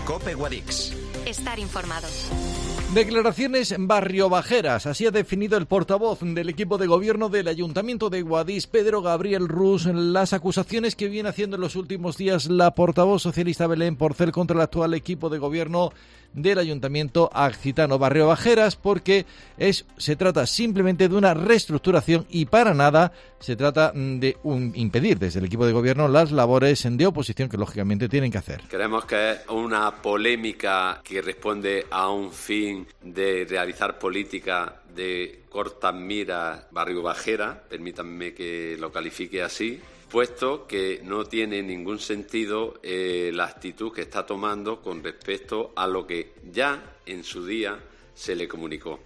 COPE Guadix. Estar informado. Declaraciones barriobajeras, así ha definido el portavoz del equipo de gobierno del Ayuntamiento de Guadix, Pedro Gabriel Rus, las acusaciones que viene haciendo en los últimos días la portavoz socialista Belén Porcel contra el actual equipo de gobierno del Ayuntamiento Accitano. Barriobajeras porque se trata simplemente de una reestructuración y para nada se trata de impedir desde el equipo de gobierno las labores de oposición que lógicamente tienen que hacer. Creemos que es una polémica que responde a un fin de realizar política de cortas miras barriobajera, permítanme que lo califique así, puesto que no tiene ningún sentido la actitud que está tomando con respecto a lo que ya en su día se le comunicó.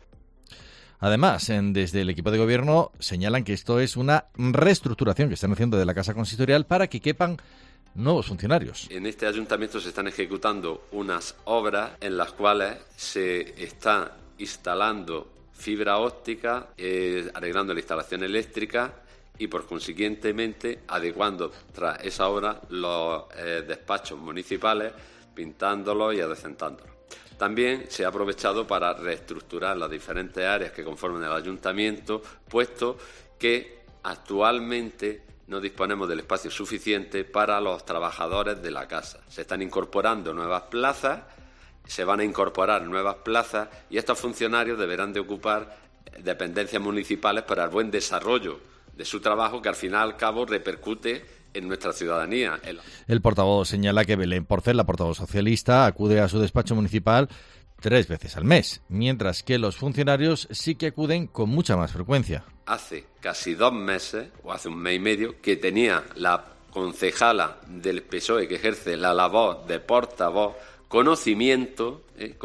Además, desde el equipo de gobierno señalan que esto es una reestructuración que están haciendo de la Casa Consistorial para que quepan nuevos funcionarios. En este ayuntamiento se están ejecutando unas obras en las cuales se está instalando fibra óptica, arreglando la instalación eléctrica y por consiguientemente adecuando tras esa obra los despachos municipales, pintándolos y adecentándolos. También se ha aprovechado para reestructurar las diferentes áreas que conforman el ayuntamiento, puesto que actualmente no disponemos del espacio suficiente para los trabajadores de la casa. Se están incorporando nuevas plazas, se van a incorporar nuevas plazas y estos funcionarios deberán de ocupar dependencias municipales para el buen desarrollo de su trabajo, que al final y al cabo repercute en nuestra ciudadanía. El portavoz señala que Belén Porcel, la portavoz socialista, acude a su despacho municipal 3 veces al mes, mientras que los funcionarios sí que acuden con mucha más frecuencia. Hace casi 2 meses, o hace un mes y medio, que tenía la concejala del PSOE que ejerce la labor de portavoz conocimiento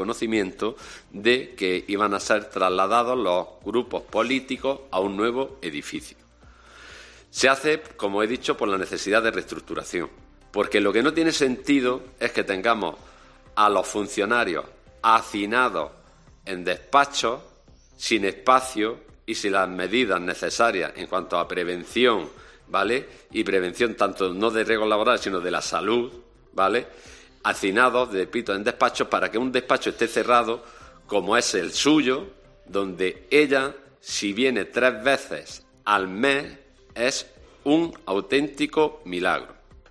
de que iban a ser trasladados los grupos políticos a un nuevo edificio. Se hace, como he dicho, por la necesidad de reestructuración, porque lo que no tiene sentido es que tengamos a los funcionarios hacinados en despachos, sin espacio y sin las medidas necesarias en cuanto a prevención, ¿vale? Y prevención tanto no de riesgos laborales, sino de la salud, ¿vale? Hacinados, repito, en despachos para que un despacho esté cerrado, como es el suyo, donde ella, si viene 3 veces al mes, es un auténtico milagro.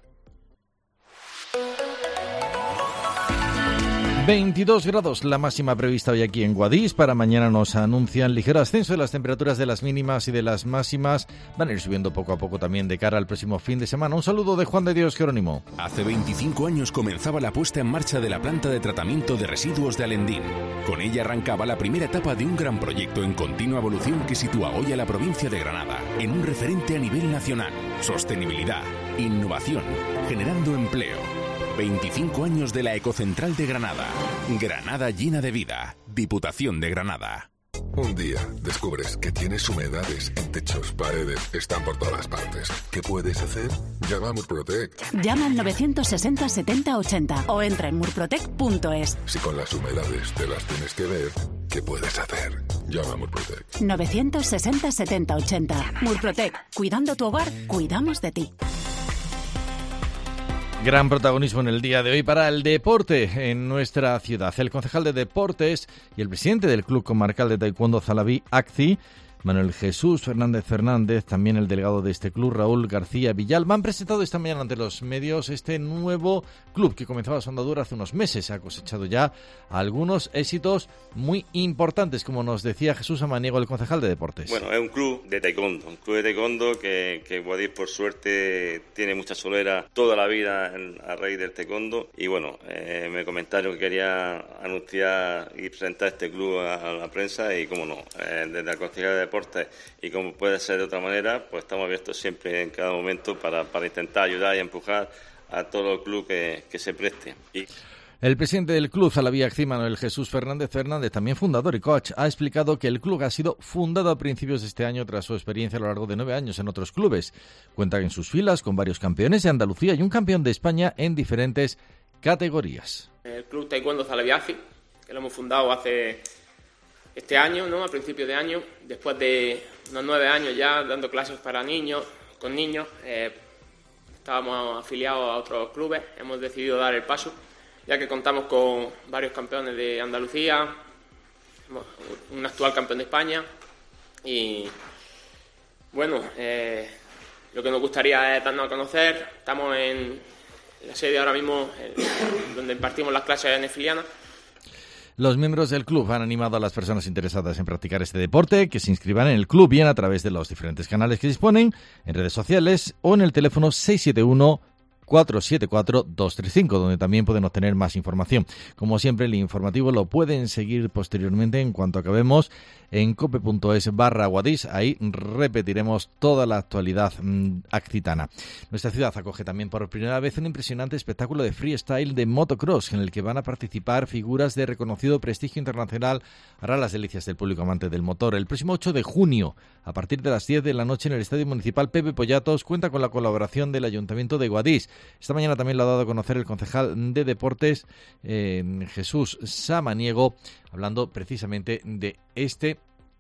22 grados la máxima prevista hoy aquí en Guadix. Para mañana nos anuncian ligero ascenso de las temperaturas de las mínimas y de las máximas. Van a ir subiendo poco a poco también de cara al próximo fin de semana. Un saludo de Juan de Dios Jerónimo. Hace 25 años comenzaba la puesta en marcha de la planta de tratamiento de residuos de Alendín. Con ella arrancaba la primera etapa de un gran proyecto en continua evolución que sitúa hoy a la provincia de Granada en un referente a nivel nacional. Sostenibilidad, innovación, generando empleo. 25 años de la Ecocentral de Granada. Granada llena de vida. Diputación de Granada. Un día descubres que tienes humedades en techos, paredes, están por todas partes. ¿Qué puedes hacer? Llama a Murprotec. Llama al 960 70 80 o entra en murprotec.es. Si con las humedades te las tienes que ver, ¿qué puedes hacer? Llama a Murprotec. 960 70 80. Murprotec. Cuidando tu hogar, cuidamos de ti. Gran protagonismo en el día de hoy para el deporte en nuestra ciudad. El concejal de Deportes y el presidente del Club Comarcal de Taekwondo Zalabí, ACCI, Manuel Jesús Fernández, también el delegado de este club, Raúl García Villalba, han presentado esta mañana ante los medios este nuevo club que comenzaba su andadura hace unos meses. Ha cosechado ya algunos éxitos muy importantes, como nos decía Jesús Amaniego, el concejal de Deportes. Bueno, es un club de taekwondo que Guadix, por suerte, tiene mucha solera toda la vida a raíz del taekwondo. Y bueno, me comentaron que quería anunciar y presentar este club a la prensa y, cómo no, desde la Consejería de Deportes y como puede ser de otra manera, pues estamos abiertos siempre en cada momento para intentar ayudar y empujar a todo el club que se preste. El presidente del club Zalabí ACCI, Manuel Jesús Fernández, también fundador y coach, ha explicado que el club ha sido fundado a principios de este año tras su experiencia a lo largo de 9 años en otros clubes. Cuenta en sus filas con varios campeones de Andalucía y un campeón de España en diferentes categorías. El club Taekwondo Zalabí ACCI, que lo hemos fundado hace este año, ¿no? A principios de año, después de unos 9 años ya dando clases para niños, con niños, estábamos afiliados a otros clubes, hemos decidido dar el paso ya que contamos con varios campeones de Andalucía, un actual campeón de España y bueno, lo que nos gustaría es darnos a conocer. Estamos en la sede ahora mismo donde impartimos las clases en Nefiliana. Los miembros del club han animado a las personas interesadas en practicar este deporte que se inscriban en el club bien a través de los diferentes canales que disponen, en redes sociales o en el teléfono 671-474-235, donde también pueden obtener más información. Como siempre, el informativo lo pueden seguir posteriormente en cuanto acabemos en cope.es/Guadix. Ahí repetiremos toda la actualidad accitana. Nuestra ciudad acoge también por primera vez un impresionante espectáculo de freestyle de motocross en el que van a participar figuras de reconocido prestigio internacional. Hará las delicias del público amante del motor. El próximo 8 de junio, a partir de las 10 de la noche en el Estadio Municipal Pepe Pollatos, cuenta con la colaboración del Ayuntamiento de Guadix. Esta mañana también lo ha dado a conocer el concejal de Deportes, Jesús Samaniego, hablando precisamente de este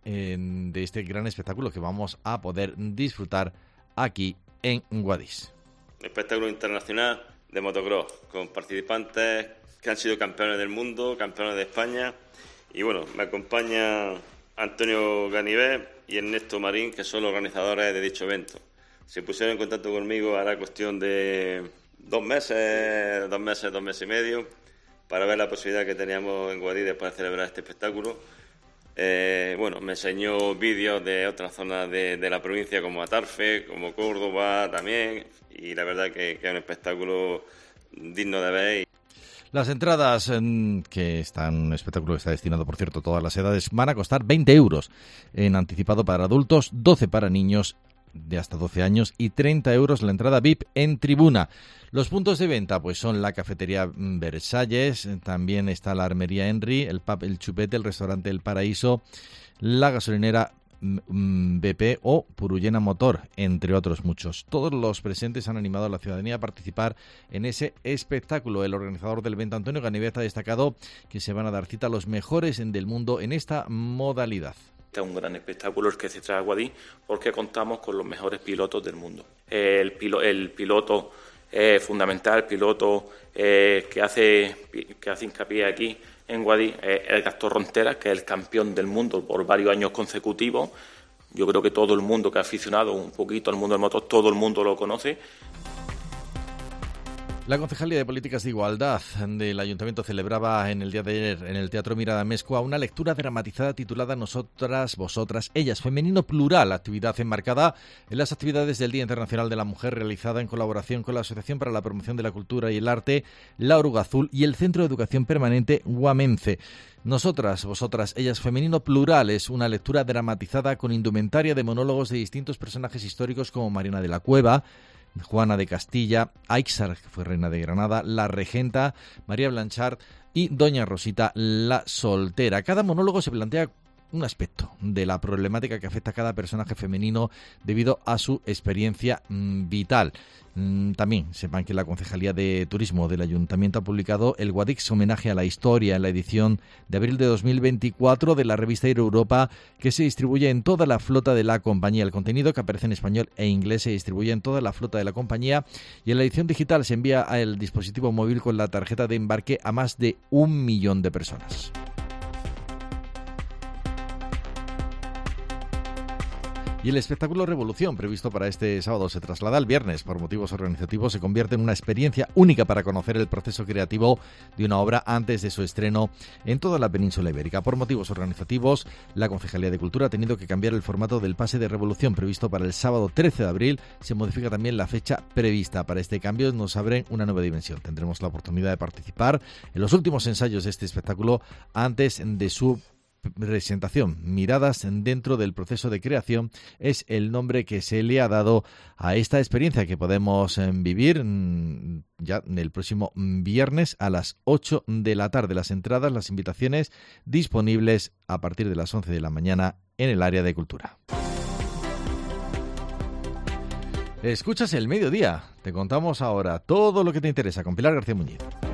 gran espectáculo que vamos a poder disfrutar aquí en Guadix. Espectáculo internacional de motocross, con participantes que han sido campeones del mundo, campeones de España. Y bueno, me acompaña Antonio Ganivet y Ernesto Marín, que son los organizadores de dicho evento. Se pusieron en contacto conmigo hará cuestión de 2 meses y medio, para ver la posibilidad que teníamos en Guadix de poder celebrar este espectáculo. Bueno, me enseñó vídeos de otras zonas de la provincia, como Atarfe, como Córdoba también, y la verdad que es un espectáculo digno de ver. Las entradas, un espectáculo que está destinado, por cierto, a todas las edades, van a costar 20 euros en anticipado para adultos, 12 para niños de hasta 12 años y 30 euros la entrada VIP en tribuna. Los puntos de venta pues son la cafetería Versalles, también está la armería Henry, el pub El Chupete, el restaurante El Paraíso, la gasolinera BP o Purullena Motor, entre otros muchos. Todos los presentes han animado a la ciudadanía a participar en ese espectáculo. El organizador del evento, Antonio Ganivet, ha destacado que se van a dar cita a los mejores del mundo en esta modalidad. Este es un gran espectáculo el que se trae a Guadix porque contamos con los mejores pilotos del mundo. El piloto fundamental, el piloto que hace hincapié aquí en Guadix es el Gastón Ronteras, que es el campeón del mundo por varios años consecutivos. Yo creo que todo el mundo que ha aficionado un poquito al mundo del motor, todo el mundo lo conoce. La Concejalía de Políticas de Igualdad del Ayuntamiento celebraba en el día de ayer en el Teatro Mirada Amezcua una lectura dramatizada titulada Nosotras, Vosotras, Ellas, femenino plural, actividad enmarcada en las actividades del Día Internacional de la Mujer, realizada en colaboración con la Asociación para la Promoción de la Cultura y el Arte, La Oruga Azul y el Centro de Educación Permanente Guamense. Nosotras, Vosotras, Ellas, femenino plural es una lectura dramatizada con indumentaria de monólogos de distintos personajes históricos como Mariana de la Cueva, Juana de Castilla, Aixar, que fue reina de Granada, la regenta, María Blanchard y Doña Rosita la soltera. Cada monólogo se plantea un aspecto de la problemática que afecta a cada personaje femenino debido a su experiencia vital. También sepan que la Concejalía de Turismo del Ayuntamiento ha publicado el Guadix Homenaje a la Historia en la edición de abril de 2024 de la revista Europa, que se distribuye en toda la flota de la compañía. El contenido, que aparece en español e inglés, se distribuye en toda la flota de la compañía, y en la edición digital se envía al dispositivo móvil con la tarjeta de embarque a más de 1 millón de personas. Y el espectáculo Revolución, previsto para este sábado, se traslada al viernes. Por motivos organizativos, se convierte en una experiencia única para conocer el proceso creativo de una obra antes de su estreno en toda la península ibérica. Por motivos organizativos, la Concejalía de Cultura ha tenido que cambiar el formato del pase de Revolución previsto para el sábado 13 de abril. Se modifica también la fecha prevista. Para este cambio nos abren una nueva dimensión. Tendremos la oportunidad de participar en los últimos ensayos de este espectáculo antes de su presentación. Miradas dentro del proceso de creación es el nombre que se le ha dado a esta experiencia que podemos vivir ya el próximo viernes a las 8 de la tarde. Las entradas, las invitaciones disponibles a partir de las 11 de la mañana en el área de cultura. Escuchas El Mediodía. Te contamos ahora todo lo que te interesa con Pilar García Muñiz.